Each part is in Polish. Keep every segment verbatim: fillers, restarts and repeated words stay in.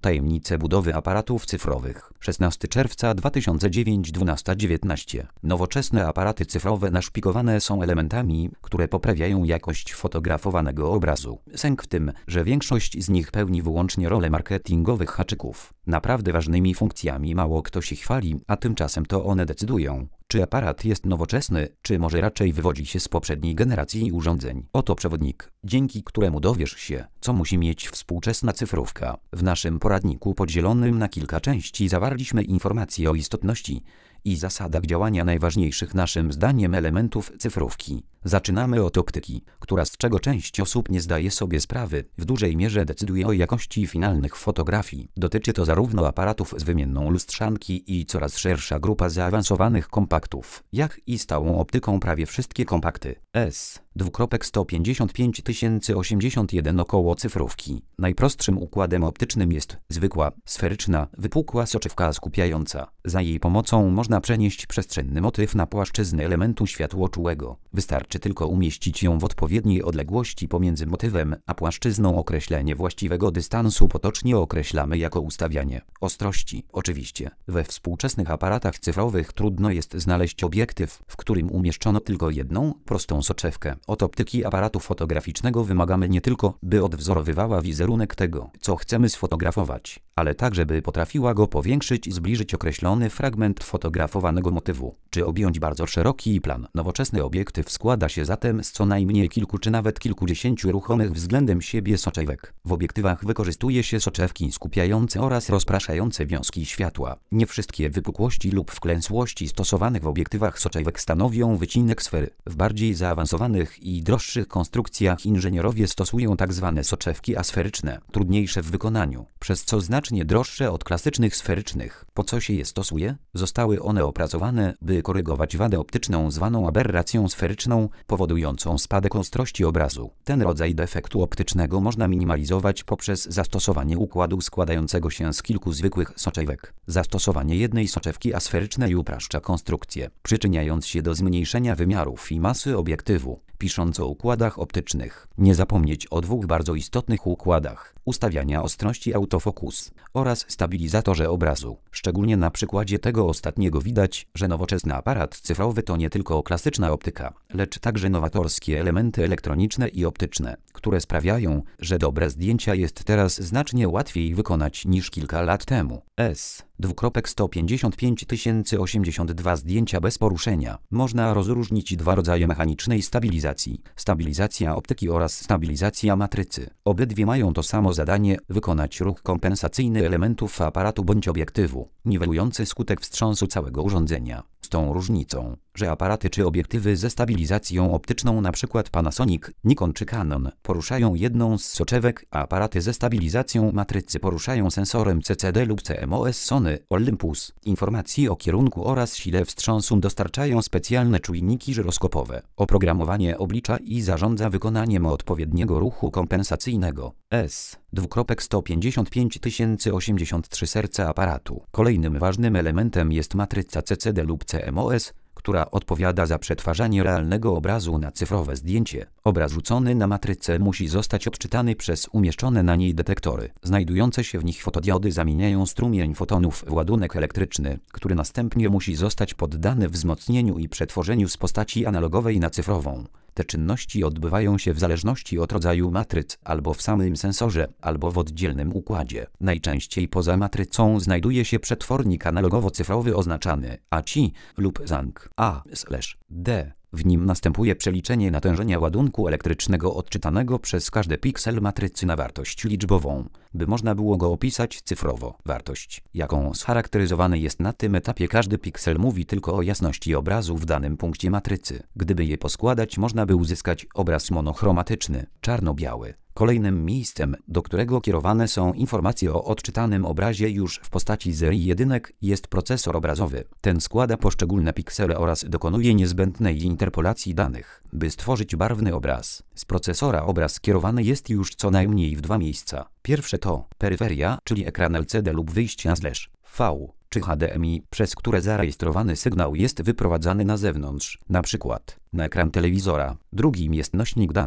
Tajemnice budowy aparatów cyfrowych. szesnastego czerwca dwa tysiące dziewiątego, dwunasta dziewiętnaście. Nowoczesne aparaty cyfrowe naszpikowane są elementami, które poprawiają jakość fotografowanego obrazu. Sęk w tym, że większość z nich pełni wyłącznie rolę marketingowych haczyków. Naprawdę ważnymi funkcjami mało kto się chwali, a tymczasem to one decydują, czy aparat jest nowoczesny, czy może raczej wywodzi się z poprzedniej generacji urządzeń. Oto przewodnik, dzięki któremu dowiesz się, co musi mieć współczesna cyfrówka. W naszym poradniku podzielonym na kilka części zawarliśmy informacje o istotności i zasadach działania najważniejszych naszym zdaniem elementów cyfrówki. Zaczynamy od optyki, która z czego część osób nie zdaje sobie sprawy, w dużej mierze decyduje o jakości finalnych fotografii. Dotyczy to zarówno aparatów z wymienną lustrzanki i coraz szersza grupa zaawansowanych kompaktów, jak i stałą optyką prawie wszystkie kompakty S sto pięćdziesiąt pięć tysięcy osiemdziesiąt jeden około cyfrówki. Najprostszym układem optycznym jest zwykła, sferyczna, wypukła soczewka skupiająca. Za jej pomocą można przenieść przestrzenny motyw na płaszczyznę elementu światłoczułego. Wystarczy tylko umieścić ją w odpowiedniej odległości pomiędzy motywem a płaszczyzną. Określenie właściwego dystansu potocznie określamy jako ustawianie ostrości. Oczywiście, we współczesnych aparatach cyfrowych trudno jest znaleźć obiektyw, w którym umieszczono tylko jedną, prostą soczewkę. Od optyki aparatu fotograficznego wymagamy nie tylko, by odwzorowywała wizerunek tego, co chcemy sfotografować, ale także by potrafiła go powiększyć i zbliżyć określony fragment fotografowanego motywu, czy objąć bardzo szeroki plan. Nowoczesny obiektyw składa się zatem z co najmniej kilku czy nawet kilkudziesięciu ruchomych względem siebie soczewek. W obiektywach wykorzystuje się soczewki skupiające oraz rozpraszające wiązki światła. Nie wszystkie wypukłości lub wklęsłości stosowanych w obiektywach soczewek stanowią wycinek sfery. W bardziej zaawansowanych i droższych konstrukcjach inżynierowie stosują tzw. soczewki asferyczne, trudniejsze w wykonaniu, przez co znacznie droższe od klasycznych sferycznych. Po co się je stosuje? Zostały one opracowane, by korygować wadę optyczną zwaną aberracją sferyczną, powodującą spadek ostrości obrazu. Ten rodzaj defektu optycznego można minimalizować poprzez zastosowanie układu składającego się z kilku zwykłych soczewek. Zastosowanie jednej soczewki asferycznej upraszcza konstrukcję, przyczyniając się do zmniejszenia wymiarów i masy obiektywu. Pisząc o układach optycznych, nie zapomnieć o dwóch bardzo istotnych układach: ustawiania ostrości autofokus oraz stabilizatorze obrazu. Szczególnie na przykładzie tego ostatniego widać, że nowoczesny aparat cyfrowy to nie tylko klasyczna optyka, lecz także nowatorskie elementy elektroniczne i optyczne, które sprawiają, że dobre zdjęcia jest teraz znacznie łatwiej wykonać niż kilka lat temu. S sto pięćdziesiąt pięć tysięcy osiemdziesiąt dwa zdjęcia bez poruszenia. Można rozróżnić dwa rodzaje mechanicznej stabilizacji: stabilizacja optyki oraz stabilizacja matrycy. Obydwie mają to samo zadanie: wykonać ruch kompensacyjny elementów aparatu bądź obiektywu, niwelujący skutek wstrząsu całego urządzenia. Z tą różnicą, że aparaty czy obiektywy ze stabilizacją optyczną, np. Panasonic, Nikon czy Canon, poruszają jedną z soczewek, a aparaty ze stabilizacją matrycy poruszają sensorem C C D lub C M O S. Sony, Olympus. Informacji o kierunku oraz sile wstrząsu dostarczają specjalne czujniki żyroskopowe. Oprogramowanie oblicza i zarządza wykonaniem odpowiedniego ruchu kompensacyjnego. S sto pięćdziesiąt pięć tysięcy osiemdziesiąt trzy serce aparatu. Kolejnym ważnym elementem jest matryca C C D lub C M O S, która odpowiada za przetwarzanie realnego obrazu na cyfrowe zdjęcie. Obraz rzucony na matrycę musi zostać odczytany przez umieszczone na niej detektory. Znajdujące się w nich fotodiody zamieniają strumień fotonów w ładunek elektryczny, który następnie musi zostać poddany wzmocnieniu i przetworzeniu z postaci analogowej na cyfrową. Te czynności odbywają się w zależności od rodzaju matryc, albo w samym sensorze, albo w oddzielnym układzie. Najczęściej poza matrycą znajduje się przetwornik analogowo-cyfrowy oznaczany A C I lub Z A N K A D. W nim następuje przeliczenie natężenia ładunku elektrycznego odczytanego przez każdy piksel matrycy na wartość liczbową, by można było go opisać cyfrowo. Wartość, jaką scharakteryzowany jest na tym etapie każdy piksel, mówi tylko o jasności obrazu w danym punkcie matrycy. Gdyby je poskładać, można by uzyskać obraz monochromatyczny, czarno-biały. Kolejnym miejscem, do którego kierowane są informacje o odczytanym obrazie już w postaci zer i jedynek, jest procesor obrazowy. Ten składa poszczególne piksele oraz dokonuje niezbędnej interpolacji danych, by stworzyć barwny obraz. Z procesora obraz kierowany jest już co najmniej w dwa miejsca. Pierwsze to peryferia, czyli ekran L C D lub wyjścia slash V czy H D M I, przez które zarejestrowany sygnał jest wyprowadzany na zewnątrz, na przykład na ekran telewizora. Drugim jest nośnik danych,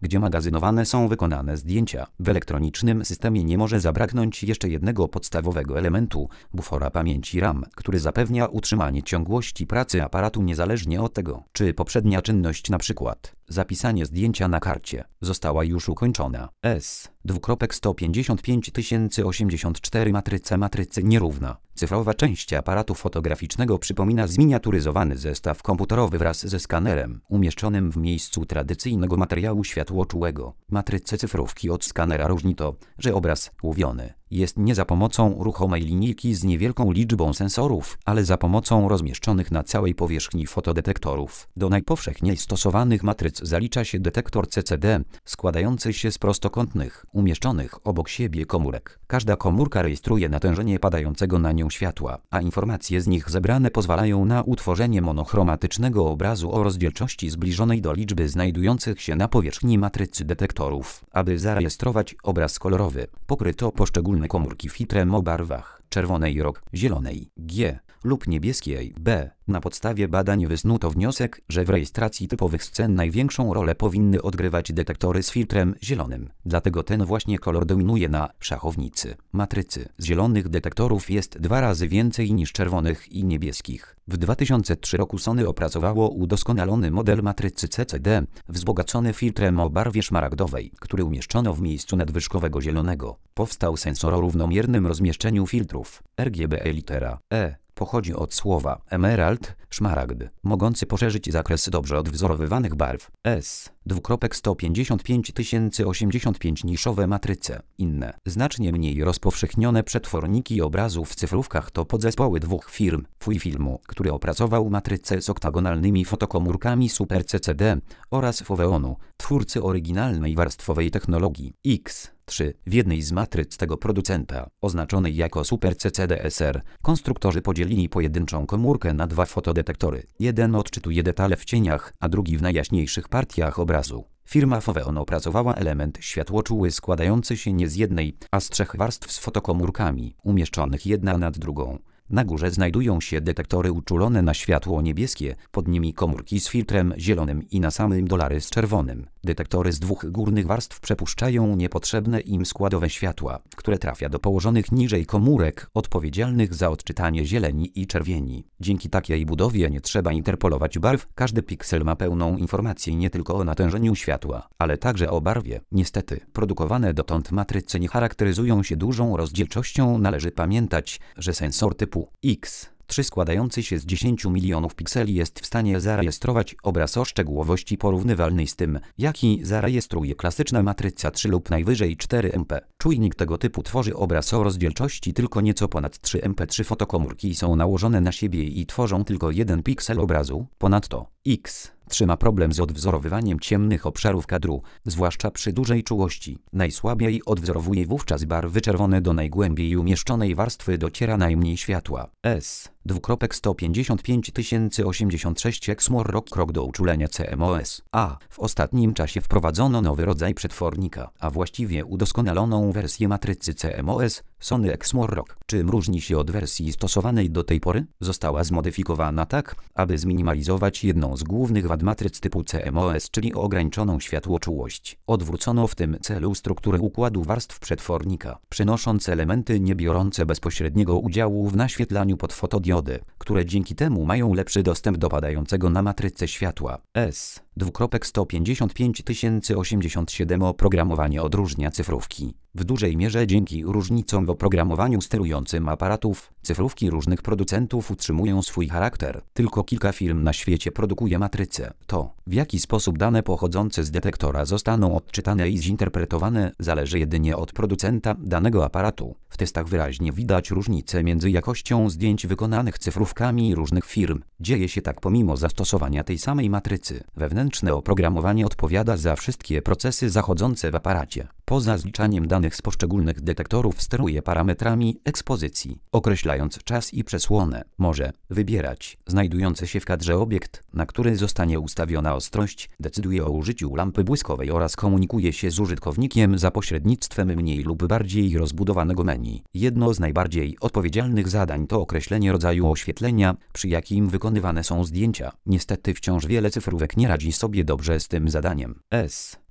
gdzie magazynowane są wykonane zdjęcia. W elektronicznym systemie nie może zabraknąć jeszcze jednego podstawowego elementu, bufora pamięci RAM, który zapewnia utrzymanie ciągłości pracy aparatu niezależnie od tego, czy poprzednia czynność, np. zapisanie zdjęcia na karcie, została już ukończona. S. sto pięćdziesiąt pięć tysięcy osiemdziesiąt cztery matryca matrycy nierówna. Cyfrowa część aparatu fotograficznego przypomina zminiaturyzowany zestaw komputerowy wraz ze skanerem, umieszczonym w miejscu tradycyjnego materiału światłoczułego. Matrycę cyfrówki od skanera różni to, że obraz łowiony jest nie za pomocą ruchomej linijki z niewielką liczbą sensorów, ale za pomocą rozmieszczonych na całej powierzchni fotodetektorów. Do najpowszechniej stosowanych matryc zalicza się detektor C C D, składający się z prostokątnych, umieszczonych obok siebie komórek. Każda komórka rejestruje natężenie padającego na nią światła, a informacje z nich zebrane pozwalają na utworzenie monochromatycznego obrazu o rozdzielczości zbliżonej do liczby znajdujących się na powierzchni matrycy detektorów. Aby zarejestrować obraz kolorowy, pokryto poszczególne komórki filtrem o barwach czerwonej R O G, zielonej G lub niebieskiej B. Na podstawie badań wysnuto wniosek, że w rejestracji typowych scen największą rolę powinny odgrywać detektory z filtrem zielonym. Dlatego ten właśnie kolor dominuje na szachownicy. Matrycy z zielonych detektorów jest dwa razy więcej niż czerwonych i niebieskich. W dwa tysiące trzecim roku Sony opracowało udoskonalony model matrycy C C D, wzbogacony filtrem o barwie szmaragdowej, który umieszczono w miejscu nadwyżkowego zielonego. Powstał sensor o równomiernym rozmieszczeniu filtrów. R G B litera E pochodzi od słowa emerald, szmaragd, mogący poszerzyć zakres dobrze odwzorowywanych barw. S. sto pięćdziesiąt pięć tysięcy osiemdziesiąt pięć niszowe matryce. Inne, znacznie mniej rozpowszechnione przetworniki obrazu w cyfrówkach to podzespoły dwóch firm. Fujifilmu, który opracował matrycę z oktagonalnymi fotokomórkami Super C C D, oraz Foveonu, twórcy oryginalnej warstwowej technologii X trzy. W jednej z matryc tego producenta, oznaczonej jako Super C C D S R, konstruktorzy podzielili pojedynczą komórkę na dwa fotodetektory. Jeden odczytuje detale w cieniach, a drugi w najjaśniejszych partiach obrazu. Firma Foveon opracowała element światłoczuły składający się nie z jednej, a z trzech warstw z fotokomórkami, umieszczonych jedna nad drugą. Na górze znajdują się detektory uczulone na światło niebieskie, pod nimi komórki z filtrem zielonym i na samym dole z czerwonym. Detektory z dwóch górnych warstw przepuszczają niepotrzebne im składowe światła, które trafia do położonych niżej komórek odpowiedzialnych za odczytanie zieleni i czerwieni. Dzięki takiej budowie nie trzeba interpolować barw, każdy piksel ma pełną informację nie tylko o natężeniu światła, ale także o barwie. Niestety, produkowane dotąd matryce nie charakteryzują się dużą rozdzielczością. Należy pamiętać, że sensor typu X trzy składający się z dziesięciu milionów pikseli jest w stanie zarejestrować obraz o szczegółowości porównywalnej z tym, jaki zarejestruje klasyczna matryca trzy lub najwyżej cztery M P. Czujnik tego typu tworzy obraz o rozdzielczości tylko nieco ponad trzy M P. Trzy fotokomórki są nałożone na siebie i tworzą tylko jeden piksel obrazu. Ponadto X trzy ma problem z odwzorowywaniem ciemnych obszarów kadru, zwłaszcza przy dużej czułości. Najsłabiej odwzorowuje wówczas barwy czerwone. Do najgłębiej umieszczonej warstwy dociera najmniej światła. S. sto pięćdziesiąt pięć tysięcy osiemdziesiąt sześć Exmor Rock krok do uczulenia C M O S. A. W ostatnim czasie wprowadzono nowy rodzaj przetwornika, a właściwie udoskonaloną wersję matrycy C M O S, Sony Exmor Rock. Czym różni się od wersji stosowanej do tej pory? Została zmodyfikowana tak, aby zminimalizować jedną z głównych wad matryc typu C M O S, czyli ograniczoną światłoczułość. Odwrócono w tym celu strukturę układu warstw przetwornika, przenosząc elementy nie biorące bezpośredniego udziału w naświetlaniu pod fotodiody, które dzięki temu mają lepszy dostęp do padającego na matrycę światła. S. sto pięćdziesiąt pięć tysięcy osiemdziesiąt siedem Oprogramowanie odróżnia cyfrówki. W dużej mierze dzięki różnicom w oprogramowaniu sterującym aparatów, cyfrówki różnych producentów utrzymują swój charakter. Tylko kilka firm na świecie produkuje matryce. To, w jaki sposób dane pochodzące z detektora zostaną odczytane i zinterpretowane, zależy jedynie od producenta danego aparatu. W testach wyraźnie widać różnicę między jakością zdjęć wykonanych cyfrówkami różnych firm. Dzieje się tak pomimo zastosowania tej samej matrycy. Wewnętrzne oprogramowanie odpowiada za wszystkie procesy zachodzące w aparacie. Poza zliczaniem danych z poszczególnych detektorów steruje parametrami ekspozycji, określając czas i przesłonę. Może wybierać znajdujący się w kadrze obiekt, na który zostanie ustawiona ostrość, decyduje o użyciu lampy błyskowej oraz komunikuje się z użytkownikiem za pośrednictwem mniej lub bardziej rozbudowanego menu. Jedno z najbardziej odpowiedzialnych zadań to określenie rodzaju oświetlenia, przy jakim wykonywane są zdjęcia. Niestety wciąż wiele cyfrówek nie radzi sobie dobrze z tym zadaniem. S.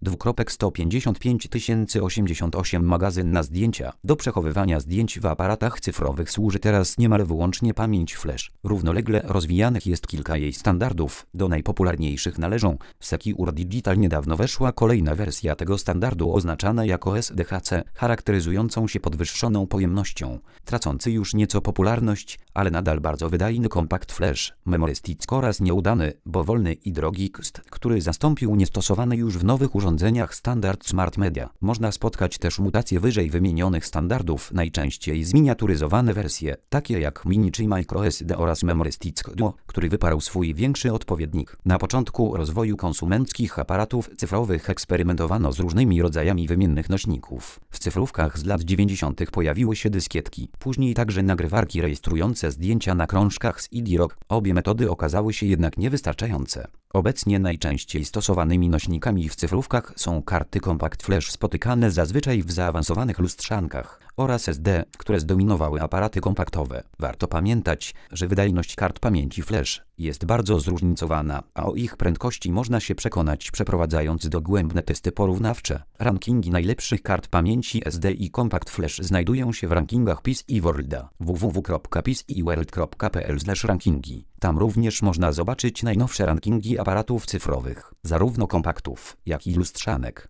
sto pięćdziesiąt pięć tysięcy osiemdziesiąt osiem magazyn na zdjęcia. Do przechowywania zdjęć w aparatach cyfrowych służy teraz niemal wyłącznie pamięć flash. Równolegle rozwijanych jest kilka jej standardów. Do najpopularniejszych należą Secure Digital. Niedawno weszła kolejna wersja tego standardu oznaczana jako S D H C, charakteryzującą się podwyższoną pojemnością, tracący już nieco popularność, ale nadal bardzo wydajny Compact Flash Memory Stick oraz nieudany, bo wolny i drogi X T, który zastąpił niestosowany już w nowych urządzeniach standard Smart Media. Można spotkać też mutacje wyżej wymienionych standardów, najczęściej zminiaturyzowane wersje, takie jak Mini czy MicroSD oraz Memory Stick Duo, który wyparł swój większy odpowiednik. Na początku rozwoju konsumenckich aparatów cyfrowych eksperymentowano z różnymi rodzajami wymiennych nośników. W cyfrówkach z lat dziewięćdziesiątych pojawiły się dyskietki, później także nagrywarki rejestrujące zdjęcia na krążkach z C D-ROM. Obie metody okazały się jednak niewystarczające. Obecnie najczęściej stosowanymi nośnikami w cyfrówkach są karty Compact Flash spotykane zazwyczaj w zaawansowanych lustrzankach oraz S D, które zdominowały aparaty kompaktowe. Warto pamiętać, że wydajność kart pamięci flash jest bardzo zróżnicowana, a o ich prędkości można się przekonać przeprowadzając dogłębne testy porównawcze. Rankingi najlepszych kart pamięci S D i Compact Flash znajdują się w rankingach P C I Worlda w w w kropka p c i world kropka p l slash rankingi. Tam również można zobaczyć najnowsze rankingi aparatów cyfrowych, zarówno kompaktów, jak i lustrzanek.